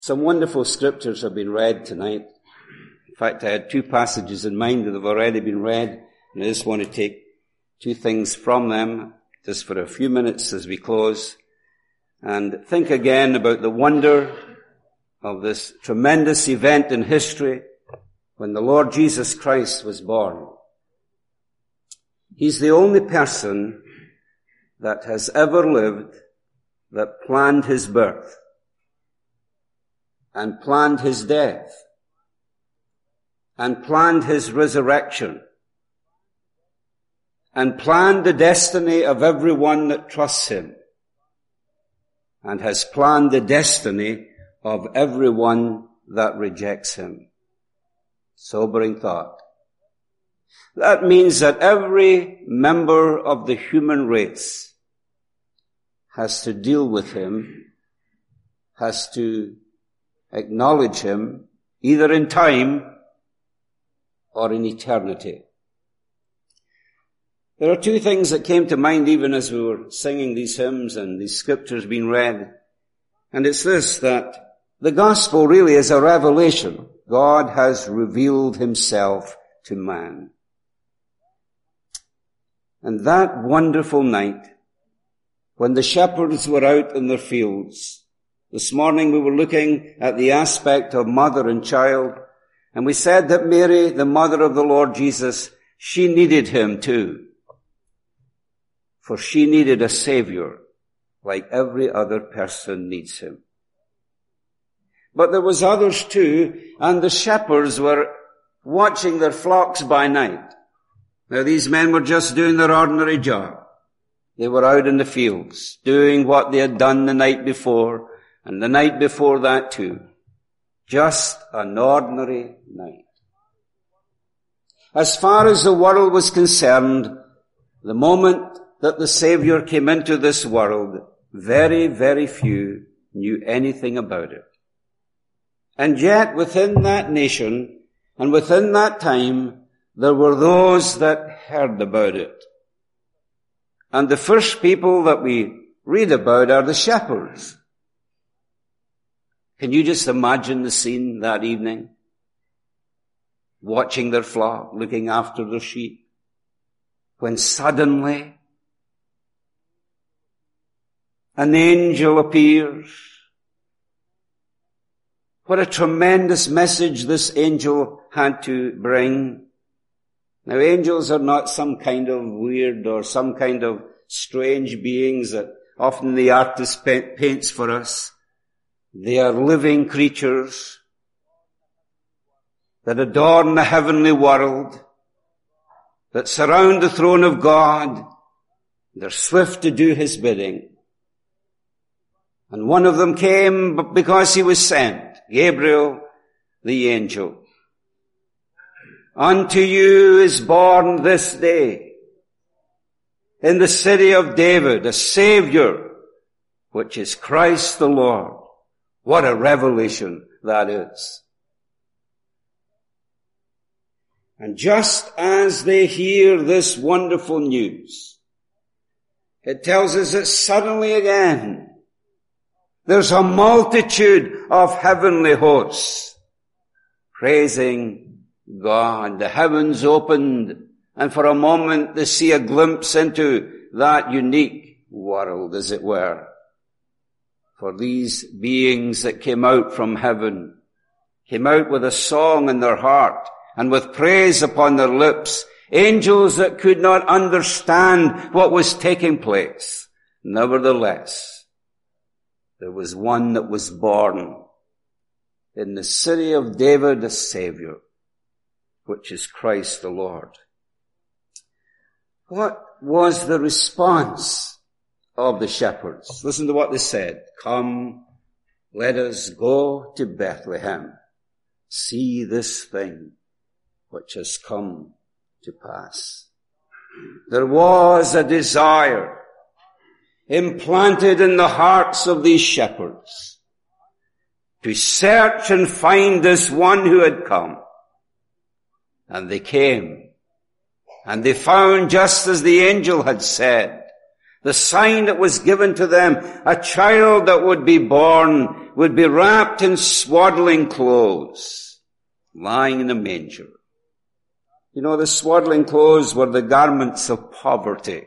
Some wonderful scriptures have been read tonight. In fact, I had two passages in mind that have already been read, and I just want to take two things from them just for a few minutes as we close and think again about the wonder of this tremendous event in history when the Lord Jesus Christ was born. He's the only person that has ever lived that planned his birth and planned his death and planned his resurrection and planned the destiny of everyone that trusts him and has planned the destiny of everyone that rejects him. Sobering thought. That means that every member of the human race has to deal with him, has to acknowledge him, either in time or in eternity. There are two things that came to mind even as we were singing these hymns and these scriptures being read. And it's this, that the gospel really is a revelation. God has revealed himself to man. And that wonderful night, when the shepherds were out in their fields, this morning we were looking at the aspect of mother and child, and we said that Mary, the mother of the Lord Jesus, she needed him too. For she needed a Savior, like every other person needs him. But there was others too, and the shepherds were watching their flocks by night. Now these men were just doing their ordinary job. They were out in the fields, doing what they had done the night before, and the night before that too. Just an ordinary night. As far as the world was concerned, the moment that the Savior came into this world, very, very few knew anything about it. And yet within that nation and within that time, there were those that heard about it. And the first people that we read about are the shepherds. Can you just imagine the scene that evening? Watching their flock, looking after their sheep. When suddenly an angel appears. What a tremendous message this angel had to bring. Now angels are not some kind of weird or some kind of strange beings that often the artist paints for us. They are living creatures that adorn the heavenly world, that surround the throne of God. They're swift to do his bidding. And one of them came because he was sent, Gabriel, the angel. Unto you is born this day in the city of David a Savior, which is Christ the Lord. What a revelation that is. And just as they hear this wonderful news, it tells us that suddenly again, there's a multitude of heavenly hosts praising God. The heavens opened, and for a moment they see a glimpse into that unique world, as it were. For these beings that came out from heaven, came out with a song in their heart and with praise upon their lips, angels that could not understand what was taking place. Nevertheless, there was one that was born in the city of David, a Savior, which is Christ the Lord. What was the response of the shepherds? Listen to what they said. Come, let us go to Bethlehem. See this thing which has come to pass. There was a desire implanted in the hearts of these shepherds to search and find this one who had come. And they came, and they found, just as the angel had said, The sign that was given to them, a child that would be born, would be wrapped in swaddling clothes, lying in a manger. You know, the swaddling clothes were the garments of poverty.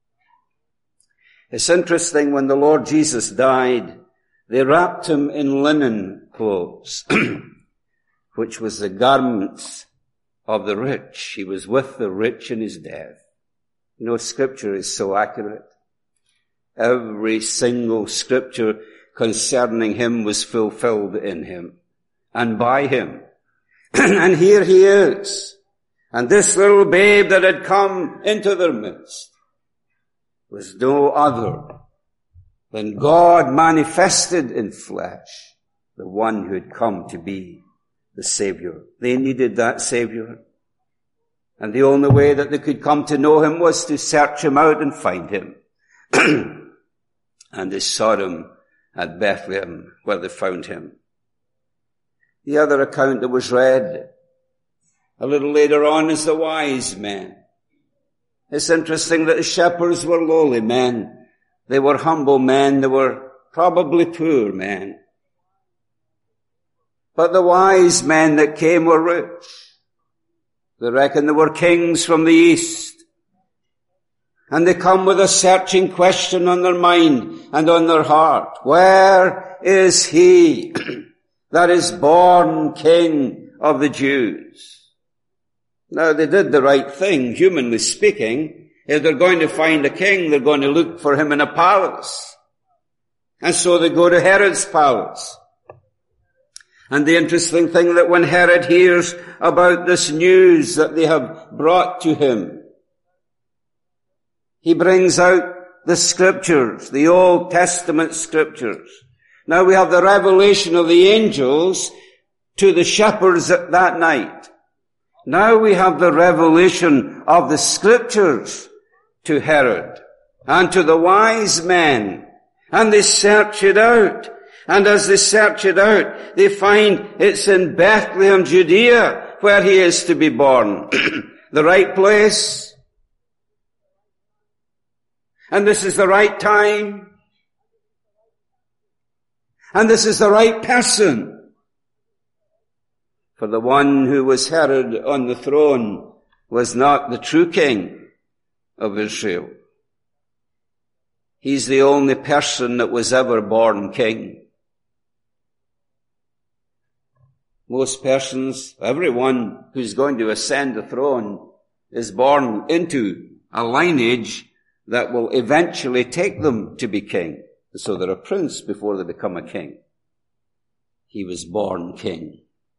It's interesting, when the Lord Jesus died, they wrapped him in linen clothes, which was the garments of the rich. He was with the rich in his death. You know, Scripture is so accurate. Every single Scripture concerning him was fulfilled in him and by him. And here he is. And this little babe that had come into their midst was no other than God manifested in flesh, the one who had come to be the Savior. They needed that Savior. And the only way that they could come to know him was to search him out and find him. And they sought him at Bethlehem, where they found him. The other account that was read a little later on is the wise men. It's interesting that the shepherds were lowly men. They were humble men. They were probably poor men. But the wise men that came were rich. They reckon they were kings from the east. And they come with a searching question on their mind and on their heart. Where is he that is born King of the Jews? Now, they did the right thing, humanly speaking. If they're going to find a king, they're going to look for him in a palace. And so they go to Herod's palace. And the interesting thing that when Herod hears about this news that they have brought to him, he brings out the Scriptures, the Old Testament Scriptures. Now we have the revelation of the angels to the shepherds at that night. Now we have the revelation of the Scriptures to Herod and to the wise men. And they search it out. And as they search it out, they find it's in Bethlehem, Judea, where he is to be born. The right place. And this is the right time. And this is the right person. For the one who was Herod on the throne was not the true king of Israel. He's the only person that was ever born king. Most persons, everyone who's going to ascend the throne is born into a lineage that will eventually take them to be king. So they're a prince before they become a king. He was born king,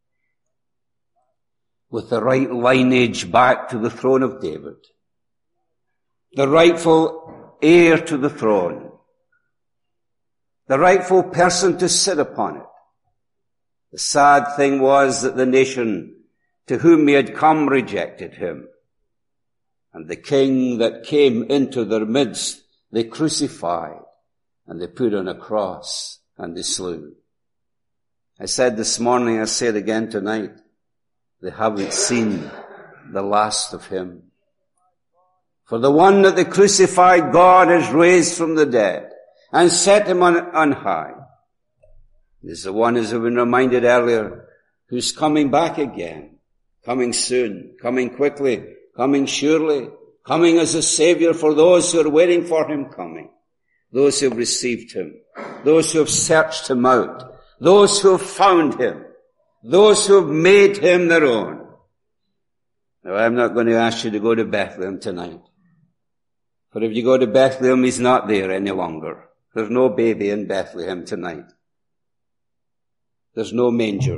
with the right lineage back to the throne of David, the rightful heir to the throne, the rightful person to sit upon it. The sad thing was that the nation to whom he had come rejected him. And the king that came into their midst, they crucified, and they put on a cross, and they slew. I said this morning, I say it again tonight, they haven't seen the last of him. For the one that they crucified, God has raised from the dead, and set him on high. This is the one, as I've been reminded earlier, who's coming back again, coming soon, coming quickly, coming surely, coming as a Savior for those who are waiting for him coming, those who have received him, those who have searched him out, those who have found him, those who have made him their own. Now, I'm not going to ask you to go to Bethlehem tonight. For if you go to Bethlehem, he's not there any longer. There's no baby in Bethlehem tonight. There's no manger.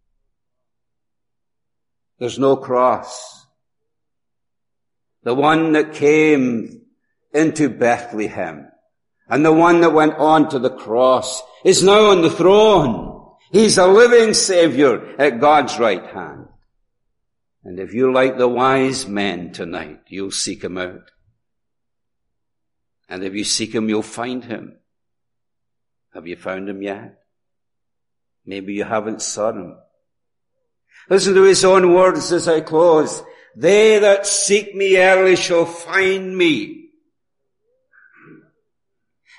There's no cross. The one that came into Bethlehem and the one that went on to the cross is now on the throne. He's a living Savior at God's right hand. And if you're like the wise men tonight, you'll seek him out. And if you seek him, you'll find him. Have you found him yet? Maybe you haven't sought him. Listen to his own words as I close. They that seek me early shall find me.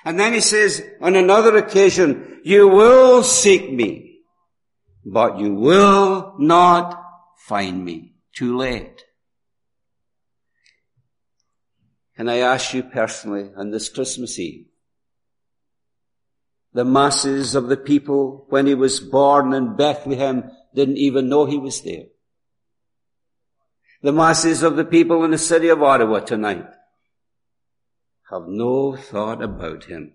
And then he says on another occasion, you will seek me, but you will not find me. Too late. Can I ask you personally on this Christmas Eve, the masses of the people when he was born in Bethlehem didn't even know he was there. The masses of the people in the city of Ottawa tonight have no thought about him.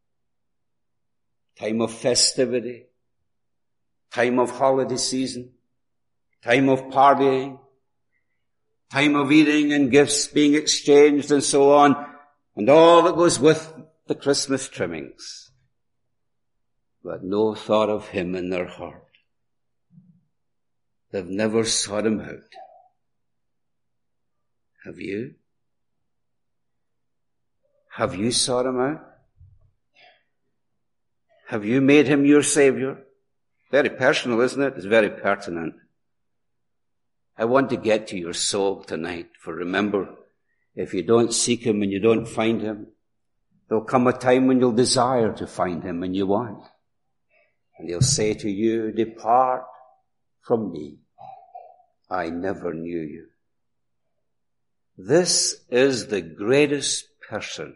Time of festivity, time of holiday season, time of partying, time of eating and gifts being exchanged and so on, and all that goes with the Christmas trimmings. But no thought of him in their heart. They've never sought him out. Have you? Have you sought him out? Have you made him your Savior? Very personal, isn't it? It's very pertinent. I want to get to your soul tonight, for remember, if you don't seek him and you don't find him, there'll come a time when you'll desire to find him and you won't. And he'll say to you, depart from me. I never knew you. This is the greatest person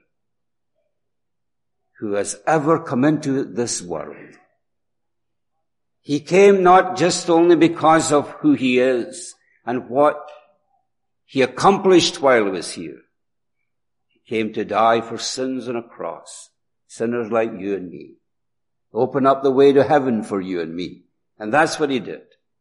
who has ever come into this world. He came not just only because of who he is and what he accomplished while he was here. He came to die for sins on a cross, sinners like you and me. Open up the way to heaven for you and me. And that's what he did.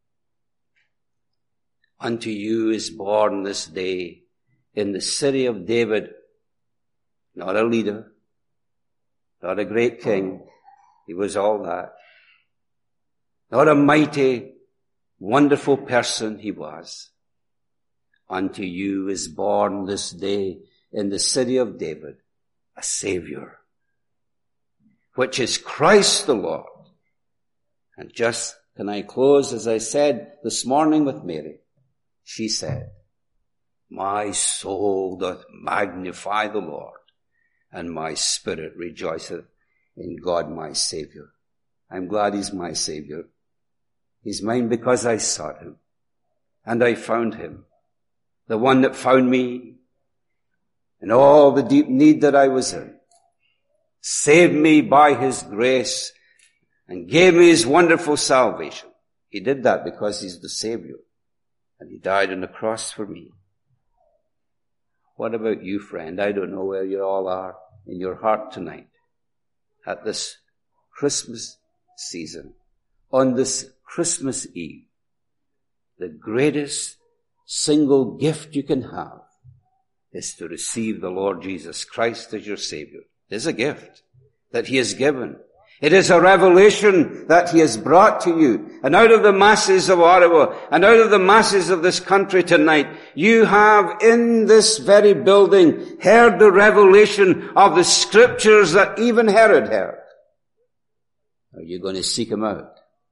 Unto you is born this day in the city of David, not a leader, not a great king. He was all that. Not a mighty, wonderful person he was. Unto you is born this day in the city of David a Savior, which is Christ the Lord. And just, can I close, as I said this morning with Mary? She said, my soul doth magnify the Lord, and my spirit rejoiceth in God my Savior. I'm glad he's my Savior. He's mine because I sought him, and I found him. The one that found me in all the deep need that I was in, saved me by his grace, and gave me his wonderful salvation. He did that because he's the Savior, and he died on the cross for me. What about you, friend? I don't know where you all are in your heart tonight at this Christmas season, on this Christmas Eve. The greatest single gift you can have is to receive the Lord Jesus Christ as your Savior. It is a gift that he has given. It is a revelation that he has brought to you. And out of the masses of Ottawa and out of the masses of this country tonight, you have in this very building heard the revelation of the scriptures that even Herod heard. Are you going to seek him out?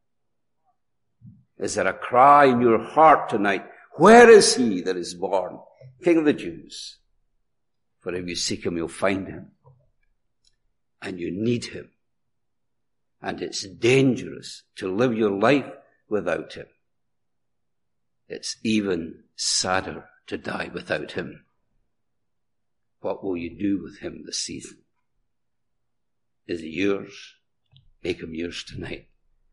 Is there a cry in your heart tonight? Where is he that is born, King of the Jews? For if you seek him, you'll find him. And you need him. And it's dangerous to live your life without him. It's even sadder to die without him. What will you do with him this season? Is he yours? Make him yours tonight.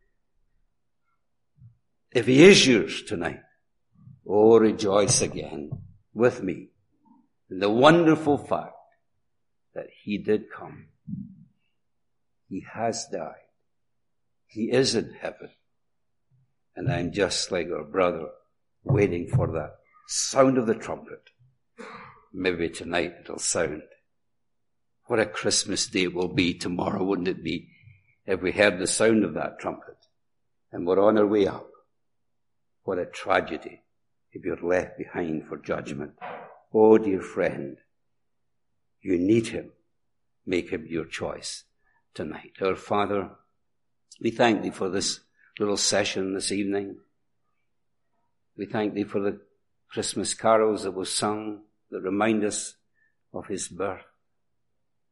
If he is yours tonight, oh, rejoice again with me in the wonderful fact that he did come. He has died. He is in heaven. And I'm just like our brother waiting for that sound of the trumpet. Maybe tonight it'll sound. What a Christmas day it will be tomorrow, wouldn't it be, if we heard the sound of that trumpet and we're on our way up. What a tragedy if you're left behind for judgment. Oh, dear friend, you need him. Make him your choice tonight. Our Father, we thank thee for this little session this evening. We thank thee for the Christmas carols that were sung that remind us of his birth.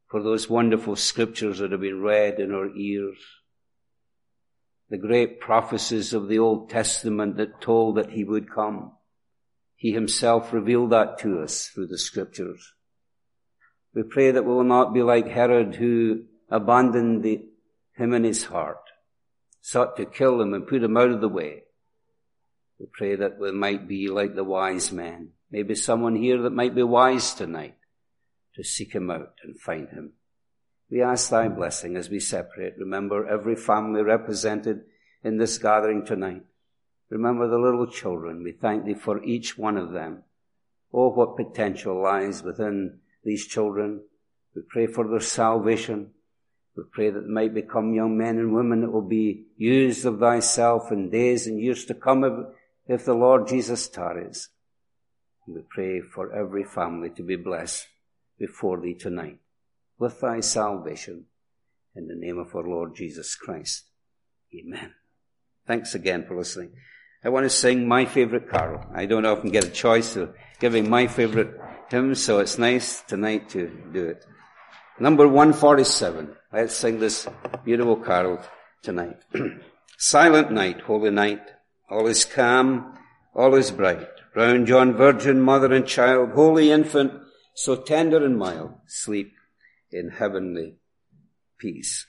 for those wonderful scriptures that have been read in our ears. The great prophecies of the Old Testament that told that he would come. He himself revealed that to us through the scriptures. We pray that we will not be like Herod, who abandoned him in his heart, sought to kill him and put him out of the way. We pray that we might be like the wise men. Maybe someone here that might be wise tonight to seek him out and find him. We ask thy blessing as we separate. Remember every family represented in this gathering tonight. Remember the little children. We thank thee for each one of them. Oh, what potential lies within these children. We pray for their salvation. We pray that they might become young men and women that will be used of thyself in days and years to come if the Lord Jesus tarries. We pray for every family to be blessed before thee tonight with thy salvation. In the name of our Lord Jesus Christ. Amen. Thanks again for listening. I want to sing my favorite carol. I don't often get a choice of giving my favorite hymn, so it's nice tonight to do it. Number 147. Let's sing this beautiful carol tonight. Silent night, holy night, all is calm, all is bright. Round yon virgin mother and child, holy infant, so tender and mild, sleep in heavenly peace.